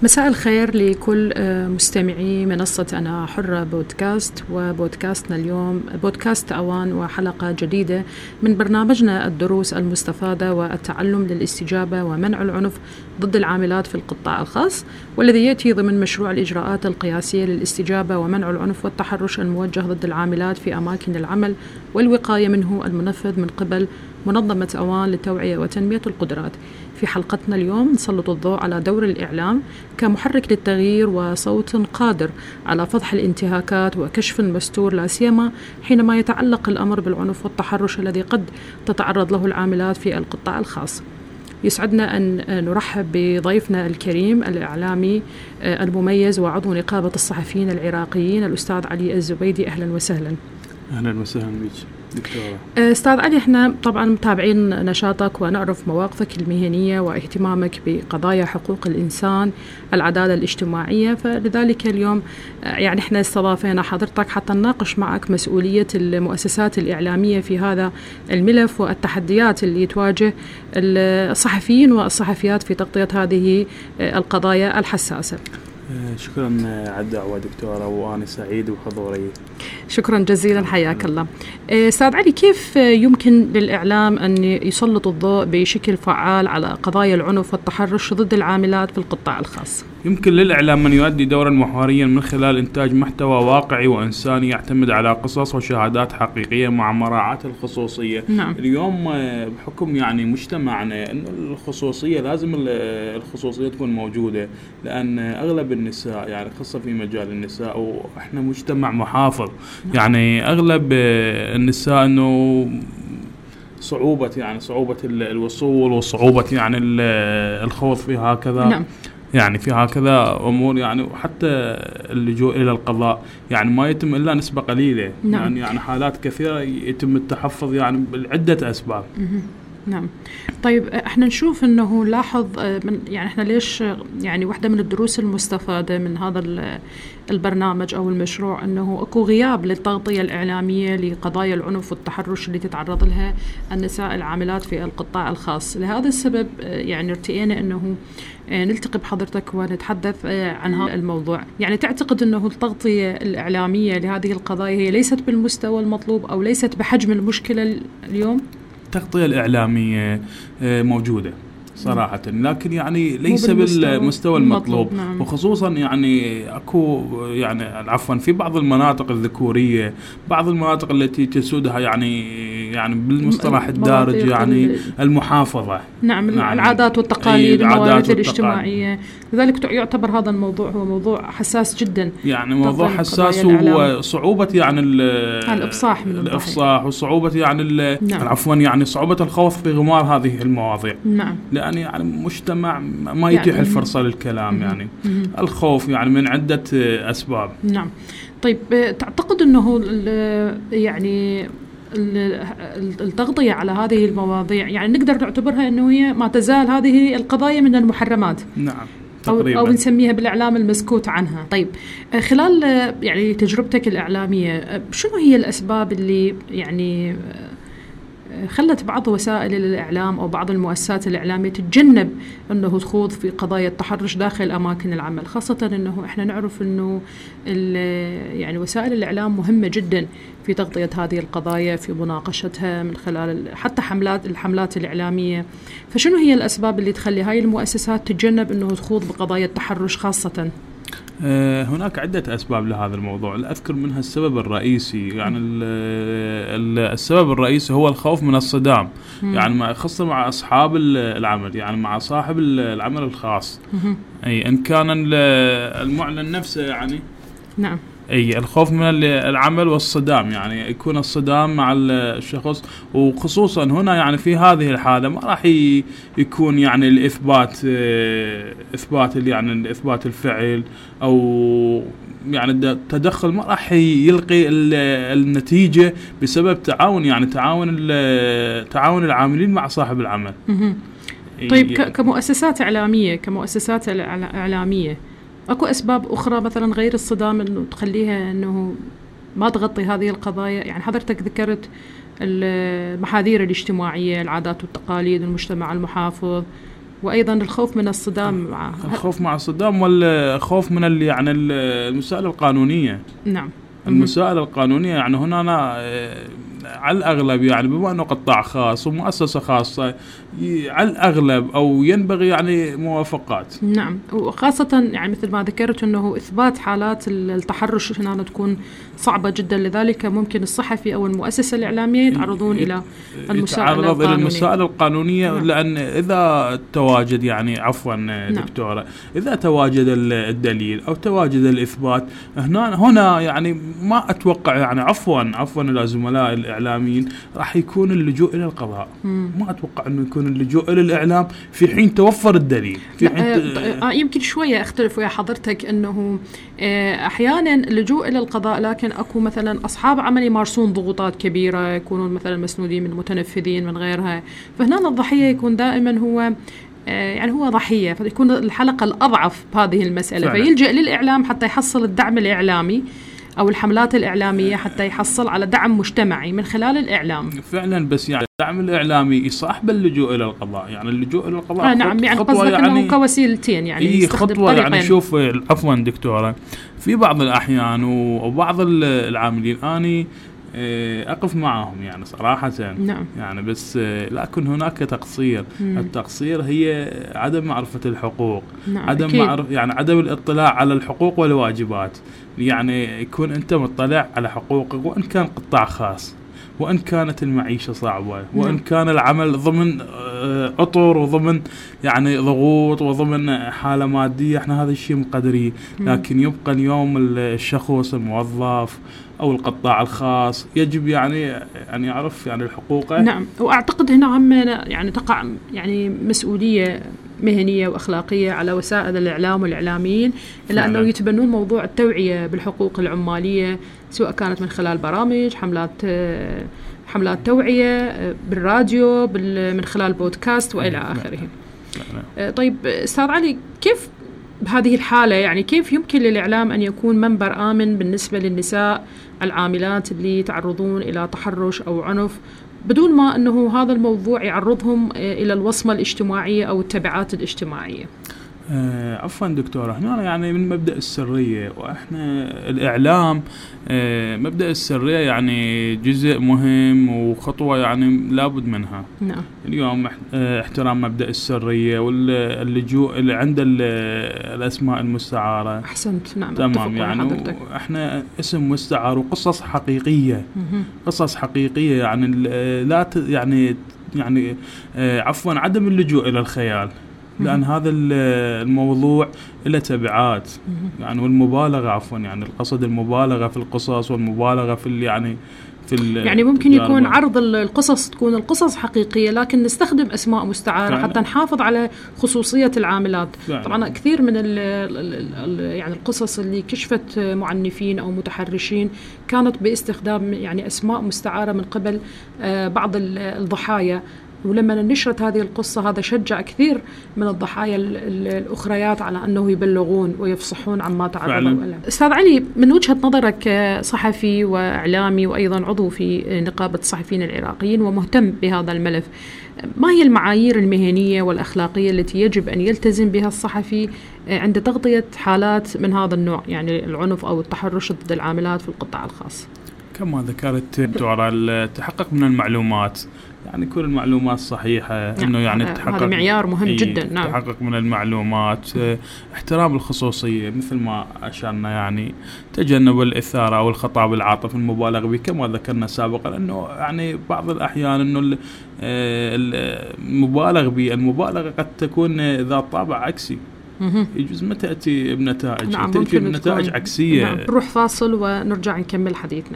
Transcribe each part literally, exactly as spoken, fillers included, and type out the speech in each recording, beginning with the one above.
مساء الخير لكل مستمعي منصة أنا حرة بودكاست، وبودكاستنا اليوم بودكاست أوان وحلقة جديدة من برنامجنا الدروس المستفادة والتعلم للاستجابة ومنع العنف ضد العاملات في القطاع الخاص، والذي يأتي ضمن مشروع الإجراءات القياسية للاستجابة ومنع العنف والتحرش الموجه ضد العاملات في أماكن العمل والوقاية منه، المنفذ من قبل منظمة أوان للتوعية وتنمية القدرات. في حلقتنا اليوم نسلط الضوء على دور الإعلام كمحرك للتغيير وصوت قادر على فضح الانتهاكات وكشف المستور، لا سيما حينما يتعلق الأمر بالعنف والتحرش الذي قد تتعرض له العاملات في القطاع الخاص. يسعدنا أن نرحب بضيفنا الكريم الإعلامي المميز وعضو نقابة الصحفيين العراقيين الأستاذ علي الزبيدي. أهلا وسهلا. أهلا وسهلا بك دكتورة. أستاذ علي، احنا طبعا متابعين نشاطك ونعرف مواقفك المهنية واهتمامك بقضايا حقوق الإنسان، العدالة الاجتماعية، فلذلك اليوم يعني احنا استضافينا حضرتك حتى نناقش معك مسؤولية المؤسسات الإعلامية في هذا الملف والتحديات اللي تواجه الصحفيين والصحفيات في تغطية هذه القضايا الحساسة. شكرا على الدعوة دكتورة، وأنا سعيد بحضوري. شكرا جزيلا، حياك الله. أستاذ علي، كيف يمكن للإعلام أن يسلط الضوء بشكل فعال على قضايا العنف والتحرش ضد العاملات في القطاع الخاص؟ يمكن للإعلام أن يؤدي دورا محوريا من خلال إنتاج محتوى واقعي وإنساني يعتمد على قصص وشهادات حقيقية مع مراعاة الخصوصية. نعم. اليوم بحكم يعني مجتمعنا أن الخصوصية لازم الخصوصية تكون موجودة، لأن أغلب النساء يعني خاصة في مجال النساء، وإحنا مجتمع محافظ. نعم. يعني أغلب النساء أنه صعوبة يعني صعوبة الوصول وصعوبة يعني الخوض في هكذا. نعم. يعني في هكذا أمور يعني، وحتى اللجوء إلى القضاء يعني ما يتم إلا نسبة قليلة. نعم. يعني يعني حالات كثيرة يتم التحفظ يعني بعدة أسباب. نعم. طيب احنا نشوف انه لاحظ من يعني احنا ليش يعني واحدة من الدروس المستفادة من هذا البرنامج او المشروع انه اكو غياب للتغطية الإعلامية لقضايا العنف والتحرش اللي تتعرض لها النساء العاملات في القطاع الخاص. لهذا السبب يعني ارتئينا انه نلتقي بحضرتك ونتحدث عن هذا الموضوع. يعني تعتقد انه التغطية الإعلامية لهذه القضايا هي ليست بالمستوى المطلوب او ليست بحجم المشكلة اليوم؟ التغطية الإعلامية موجودة صراحة، لكن يعني ليس بالمستوى المطلوب. نعم. وخصوصا يعني أكو يعني عفوا في بعض المناطق الذكورية، بعض المناطق التي تسودها يعني يعني بالمصطلح الدارج يعني المحافظة. نعم. يعني العادات والتقاليد والموارد الاجتماعية، لذلك يعتبر هذا الموضوع هو موضوع حساس جدا. يعني موضوع حساس وصعوبة يعني الإفصاح من الإفصاح وصعوبة يعني نعم. عفوا يعني صعوبة الخوض في غمار هذه المواضيع. نعم. لأن يعني مجتمع ما يتيح يعني الفرصة للكلام. مم. يعني مم. الخوف يعني من عدة أسباب. نعم. طيب تعتقد أنه يعني التغطية على هذه المواضيع يعني نقدر نعتبرها أنه هي ما تزال هذه القضايا من المحرمات؟ نعم. تقريبا. أو نسميها بالإعلام المسكوت عنها. طيب خلال يعني تجربتك الإعلامية شنو هي الأسباب اللي يعني خلت بعض وسائل الإعلام أو بعض المؤسسات الإعلامية تتجنب أنه تخوض في قضايا التحرش داخل أماكن العمل، خاصة أنه إحنا نعرف أنه يعني وسائل الإعلام مهمة جدا في تغطية هذه القضايا، في مناقشتها من خلال حتى حملات الحملات الإعلامية. فشنو هي الأسباب اللي تخلي هاي المؤسسات تتجنب أنه تخوض بقضايا التحرش خاصة؟ هناك عدة أسباب لهذا الموضوع، أذكر منها السبب الرئيسي. يعني السبب الرئيسي هو الخوف من الصدام. مم. يعني خاصة مع أصحاب العمل، يعني مع صاحب العمل الخاص. مم. أي إن كان المعلن نفسه يعني. نعم. أي الخوف من العمل والصدام، يعني يكون الصدام مع الشخص، وخصوصا هنا يعني في هذه الحالة ما راح يكون يعني الإثبات إثبات يعني الإثبات الفعل أو يعني التدخل ما راح يلقي النتيجة بسبب تعاون يعني تعاون تعاون العاملين مع صاحب العمل. طيب كمؤسسات إعلامية كمؤسسات إعلامية أكو أسباب أخرى مثلا غير الصدام إنه تخليها إنه ما تغطي هذه القضايا؟ يعني حضرتك ذكرت المحاذير الاجتماعية، العادات والتقاليد، المجتمع المحافظ، وأيضا الخوف من الصدام مع الخوف مع الصدام والخوف من اللي يعني المسائل القانونية. نعم. المسائل القانونية يعني هنا أنا على الأغلب يعني بما أنه قطاع خاص ومؤسسة خاصة على الأغلب أو ينبغي يعني موافقات. نعم، وخاصة يعني مثل ما ذكرت أنه إثبات حالات التحرش هنا تكون صعبة جدا، لذلك ممكن الصحفي أو المؤسسة الإعلامية يتعرضون إلى المسائل القانونية. إلى المسائل القانونية. نعم. لأن إذا تواجد يعني عفوا نعم. دكتورة، إذا تواجد الدليل أو تواجد الإثبات هنا هنا يعني ما أتوقع يعني عفوا عفوا إلى زملاء الإعلاميين راح يكون اللجوء إلى القضاء. مم. ما أتوقع إنه يكون اللجوء إلى الإعلام في حين توفر الدليل. في حين آه ت... يمكن شوية أختلف ويا حضرتك أنه آه أحيانا اللجوء إلى القضاء، لكن أكو مثلا أصحاب عمل يمارسون ضغوطات كبيرة، يكونون مثلا مسنودين من متنفذين من غيرها، فهنا الضحية يكون دائما هو يعني هو ضحية، فيكون الحلقة الأضعف بهذه المسألة. فعلا. فيلجأ للإعلام حتى يحصل الدعم الإعلامي أو الحملات الإعلامية حتى يحصل على دعم مجتمعي من خلال الإعلام. فعلا. بس يعني الدعم الإعلامي يصاحب اللجوء إلى القضاء، يعني اللجوء إلى القضاء آه نعم، يعني قصدك يعني أنه كوسيلتين، يعني إيه خطوة. يعني شوف عفوا دكتورة، في بعض الأحيان وبعض العاملين أني أقف معهم يعني صراحة. نعم. يعني بس لكن هناك تقصير. مم. التقصير هي عدم معرفة الحقوق. نعم. عدم معرف يعني عدم الاطلاع على الحقوق والواجبات. يعني يكون أنت مطلع على حقوقك، وإن كان قطاع خاص، وإن كانت المعيشة صعبة، وإن كان العمل ضمن أطر وضمن يعني ضغوط وضمن حالة مادية، احنا هذا الشيء مقدرين. لكن يبقى اليوم الشخص الموظف أو القطاع الخاص يجب يعني يعني يعرف يعني الحقوق. نعم. وأعتقد هنا هم يعني تقع يعني مسؤولية مهنية وأخلاقية على وسائل الإعلام والإعلاميين، إلا أنه يتبنون موضوع التوعية بالحقوق العمالية، سواء كانت من خلال برامج، حملات حملات توعية بالراديو، من خلال بودكاست وإلى آخره. طيب أستاذ علي، كيف بهذه الحالة يعني كيف يمكن للإعلام أن يكون منبر آمن بالنسبة للنساء العاملات اللي يتعرضون إلى تحرش أو عنف، بدون ما أنه هذا الموضوع يعرضهم إلى الوصمة الاجتماعية أو التبعات الاجتماعية؟ آه عفوا دكتورة، هنا يعني من مبدأ السرية، وإحنا الإعلام آه مبدأ السرية يعني جزء مهم وخطوة يعني لابد منها. نعم. اليوم آه احترام مبدأ السرية واللجوء اللي عند الأسماء المستعارة. أحسنت. نعم. تمام. يعني إحنا اسم مستعار وقصص حقيقية. مه. قصص حقيقية يعني لا ت يعني يعني آه عفوا عدم اللجوء إلى الخيال، لأن هذا الموضوع له تبعات يعني، والمبالغة عفوا يعني القصد المبالغة في القصص والمبالغة في اللي يعني في يعني ممكن يكون عرض القصص تكون القصص حقيقية، لكن نستخدم أسماء مستعارة حتى نحافظ على خصوصية العاملات. فعلا. طبعا كثير من ال ال يعني القصص اللي كشفت معنفين أو متحرشين كانت باستخدام يعني أسماء مستعارة من قبل بعض الضحايا، ولما نشرت هذه القصة هذا شجع كثير من الضحايا الأخريات على أنه يبلغون ويفصحون عما تعرضوا له. أستاذ علي، من وجهة نظرك صحفي وإعلامي وأيضا عضو في نقابة الصحفيين العراقيين ومهتم بهذا الملف، ما هي المعايير المهنية والأخلاقية التي يجب أن يلتزم بها الصحفي عند تغطية حالات من هذا النوع، يعني العنف أو التحرش ضد العاملات في القطاع الخاص؟ كما ذكرت دكتورة، التحقق من المعلومات، يعني كل المعلومات صحيحة. نعم. إنه يعني التحقق هذا معيار مهم جدا. نعم. التحقق من المعلومات، احترام الخصوصية مثل ما أشرنا، يعني تجنب الإثارة أو الخطاب العاطفي المبالغ به كما ذكرنا سابقا، أنه يعني بعض الأحيان أنه المبالغ به المبالغة قد تكون ذات طابع عكسي. يجوز ما تأتي بنتائج. نعم. تأتي بنتائج عكسية. نعم. نروح فاصل ونرجع نكمل حديثنا.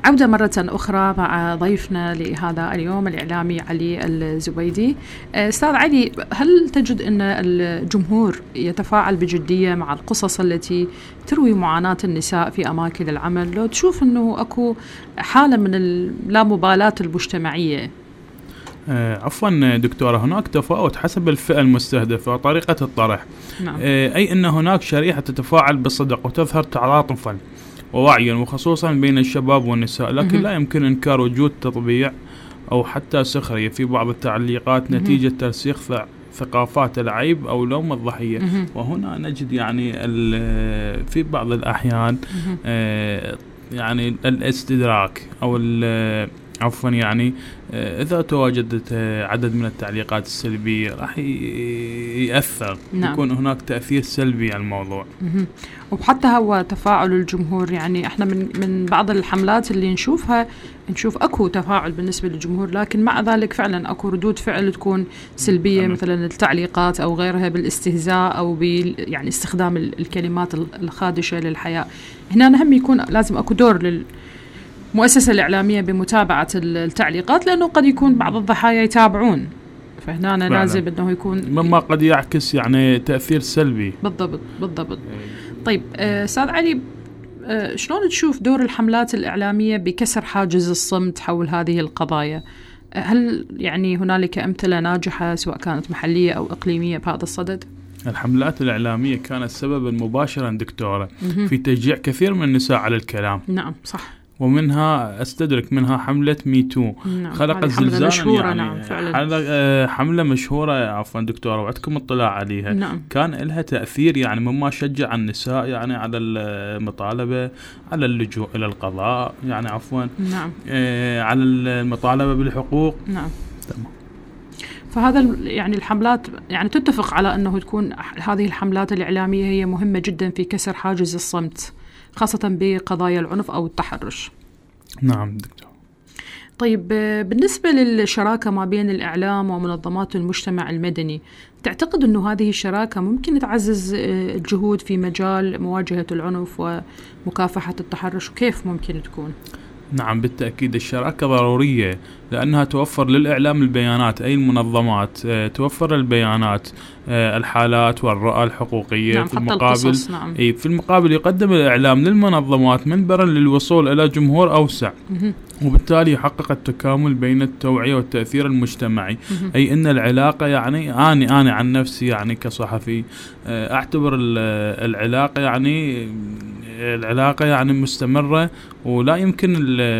عودة مرة أخرى مع ضيفنا لهذا اليوم الإعلامي علي الزبيدي. أستاذ علي، هل تجد أن الجمهور يتفاعل بجدية مع القصص التي تروي معاناة النساء في أماكن العمل؟ لو تشوف أنه أكو حالة من اللامبالاة المجتمعية؟ آه عفوا دكتورة، هناك تفاوت حسب الفئة المستهدفة وطريقة الطرح. نعم. آه أي أن هناك شريحة تتفاعل بصدق وتظهر تعاطفا ووعيا، وخصوصا بين الشباب والنساء، لكن لا يمكن إنكار وجود تطبيع أو حتى سخرية في بعض التعليقات نتيجة ترسيخ ثقافات العيب أو لوم الضحية. وهنا نجد يعني في بعض الأحيان آه يعني الاستدراك أو عفوا يعني إذا تواجدت عدد من التعليقات السلبية راح يأثر. نعم. يكون هناك تأثير سلبي على الموضوع. وحتى هو تفاعل الجمهور، يعني احنا من من بعض الحملات اللي نشوفها نشوف اكو تفاعل بالنسبة للجمهور، لكن مع ذلك فعلا اكو ردود فعل تكون سلبية. نعم. مثلا التعليقات او غيرها بالاستهزاء او بال يعني استخدام الكلمات الخادشة للحياة. هنا نهم يكون لازم اكو دور لل مؤسسة الإعلامية بمتابعة التعليقات، لأنه قد يكون بعض الضحايا يتابعون، فهنا أنا لازم أنه يكون مما قد يعكس يعني تأثير سلبي. بالضبط بالضبط. طيب أستاذ علي، شلون تشوف دور الحملات الإعلامية بكسر حاجز الصمت حول هذه القضايا؟ هل يعني هنالك أمثلة ناجحة سواء كانت محلية أو إقليمية بهذا الصدد؟ الحملات الإعلامية كانت سببا مباشرا دكتورة في تشجيع كثير من النساء على الكلام. نعم صح. ومنها استدرك منها حملة ميتو. نعم. خلقت زلزال يعني. نعم فعلا. حملة مشهورة عفوا دكتورة، وعندكم اطلاع عليها. نعم. كان لها تأثير يعني مما شجع النساء يعني على المطالبة على اللجوء إلى القضاء يعني عفوا. نعم. آه على المطالبة بالحقوق. نعم. تمام. فهذا يعني الحملات يعني تتفق على أنه تكون هذه الحملات الإعلامية هي مهمة جدا في كسر حاجز الصمت، خاصة بقضايا العنف أو التحرش. نعم دكتور. طيب بالنسبة للشراكة ما بين الإعلام ومنظمات المجتمع المدني، تعتقد أنه هذه الشراكة ممكن تعزز الجهود في مجال مواجهة العنف ومكافحة التحرش، وكيف ممكن تكون؟ نعم بالتأكيد الشراكة ضرورية، لأنها توفر للإعلام البيانات، أي المنظمات توفر البيانات الحالات والرؤى الحقوقية. نعم. في المقابل نعم. أي في المقابل يقدم الإعلام للمنظمات منبرا للوصول إلى جمهور أوسع، وبالتالي يحقق التكامل بين التوعية والتأثير المجتمعي. أي أن العلاقة يعني أنا أنا عن نفسي يعني كصحفي أعتبر العلاقة يعني العلاقة يعني مستمرة ولا يمكن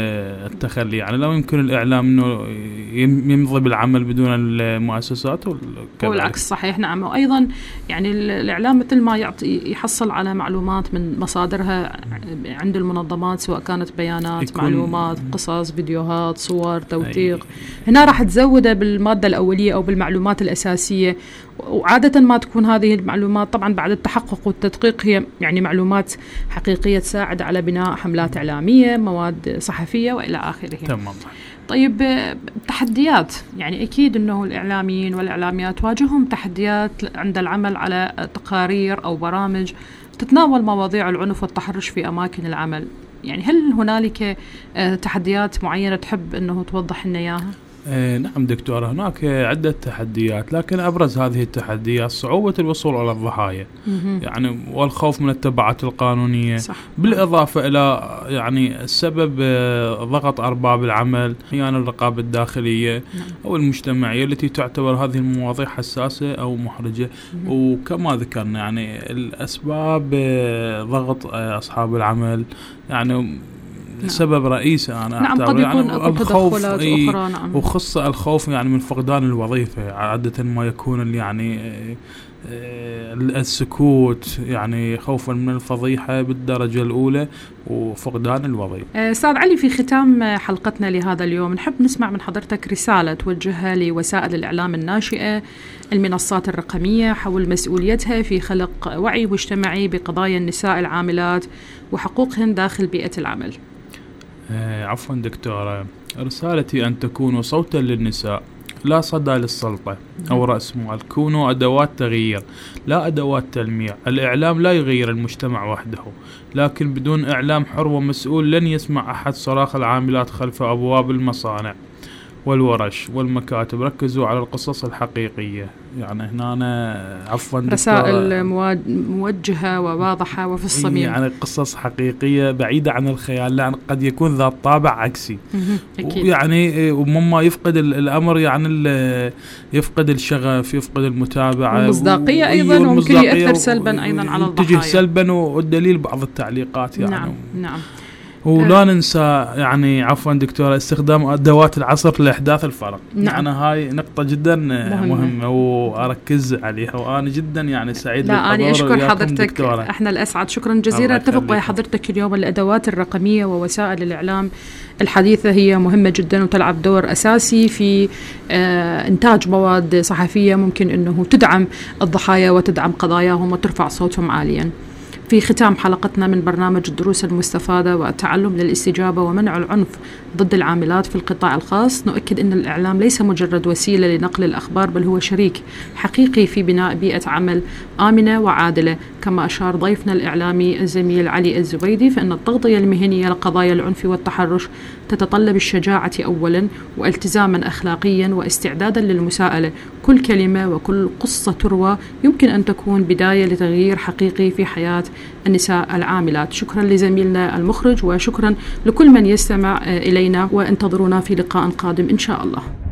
التخلي، يعني لا يمكن الإعلام إنه يمضي بالعمل بدون المؤسسات والعكس. صحيح. نعم. وأيضا يعني الإعلام مثل ما يعطي يحصل على معلومات من مصادرها عند المنظمات، سواء كانت بيانات، معلومات، قصص، فيديوهات، صور، توثيق. هنا راح تزوده بالمادة الأولية أو بالمعلومات الأساسية، وعادة ما تكون هذه المعلومات طبعا بعد التحقق والتدقيق هي يعني معلومات حقيقية تساعد على بناء حملات إعلامية، مواد صحفية وإلى آخره. تمام. طيب تحديات، يعني أكيد أنه الإعلاميين والإعلاميات واجههم تحديات عند العمل على تقارير أو برامج تتناول مواضيع العنف والتحرش في أماكن العمل. يعني هل هنالك تحديات معينة تحب أنه توضح لنا إياها؟ آه نعم دكتورة، هناك عدة تحديات، لكن أبرز هذه التحديات صعوبة الوصول على الضحايا يعني والخوف من التبعات القانونية. صح. بالإضافة إلى يعني سبب ضغط أرباب العمل، أحيانا الرقابة الداخلية. نعم. أو المجتمعية التي تعتبر هذه المواضيع حساسة أو محرجة. مم. وكما ذكرنا يعني الأسباب ضغط أصحاب العمل يعني نعم. سبب رئيسي أنا نعم أعتبر يعني الخوف. أخرى. نعم. وخصة الخوف يعني من فقدان الوظيفة، عادة ما يكون يعني السكوت يعني خوفا من الفضيحة بالدرجة الأولى وفقدان الوظيفة. أستاذ علي، في ختام حلقتنا لهذا اليوم نحب نسمع من حضرتك رسالة توجهها لوسائل الإعلام الناشئة، المنصات الرقمية، حول مسؤوليتها في خلق وعي مجتمعي بقضايا النساء العاملات وحقوقهن داخل بيئة العمل. آه عفوا دكتورة، رسالتي أن تكونوا صوتا للنساء، لا صدى للسلطة أو رأس مال، كونوا أدوات تغيير لا أدوات تلميع. الإعلام لا يغير المجتمع وحده، لكن بدون إعلام حر ومسؤول لن يسمع أحد صراخ العاملات خلف أبواب المصانع والورش والمكاتب. ركزوا على القصص الحقيقية. يعني هنا أنا عفوا رسائل موجهة وواضحة وفي الصميم، يعني قصص حقيقية بعيدة عن الخيال، لأن قد يكون ذات طابع عكسي. يعني ومما يفقد الأمر، يعني يفقد الشغف، يفقد المتابعة والمصداقية أيضا، وممكن يأثر سلبا أيضا على الضحايا. تجي سلبا، والدليل بعض التعليقات يعني. نعم نعم. ولا ننسى يعني عفوا دكتورة استخدام أدوات العصر لإحداث الفرق. نعم. يعني هاي نقطة جدا مهمة, مهمة وأركز عليها، وأنا جدا يعني سعيد. لا أنا أشكر حضرتك دكتورة. إحنا الأسعد، شكرا جزيلا. اتفق ويا حضرتك اليوم الأدوات الرقمية ووسائل الإعلام الحديثة هي مهمة جدا وتلعب دور أساسي في آه إنتاج مواد صحفية ممكن أنه تدعم الضحايا وتدعم قضاياهم وترفع صوتهم عاليا. في ختام حلقتنا من برنامج الدروس المستفادة والتعلم للاستجابة ومنع العنف ضد العاملات في القطاع الخاص، نؤكد أن الإعلام ليس مجرد وسيلة لنقل الأخبار، بل هو شريك حقيقي في بناء بيئة عمل آمنة وعادلة. كما أشار ضيفنا الإعلامي الزميل علي الزبيدي، فإن التغطية المهنية لقضايا العنف والتحرش تتطلب الشجاعة أولا، والتزاما أخلاقيا، واستعدادا للمساءلة. كل كلمة وكل قصة تروى يمكن أن تكون بداية لتغيير حقيقي في حياة النساء العاملات. شكرا لزميلنا المخرج، وشكرا لكل من يستمع إلينا، وانتظرونا في لقاء قادم إن شاء الله.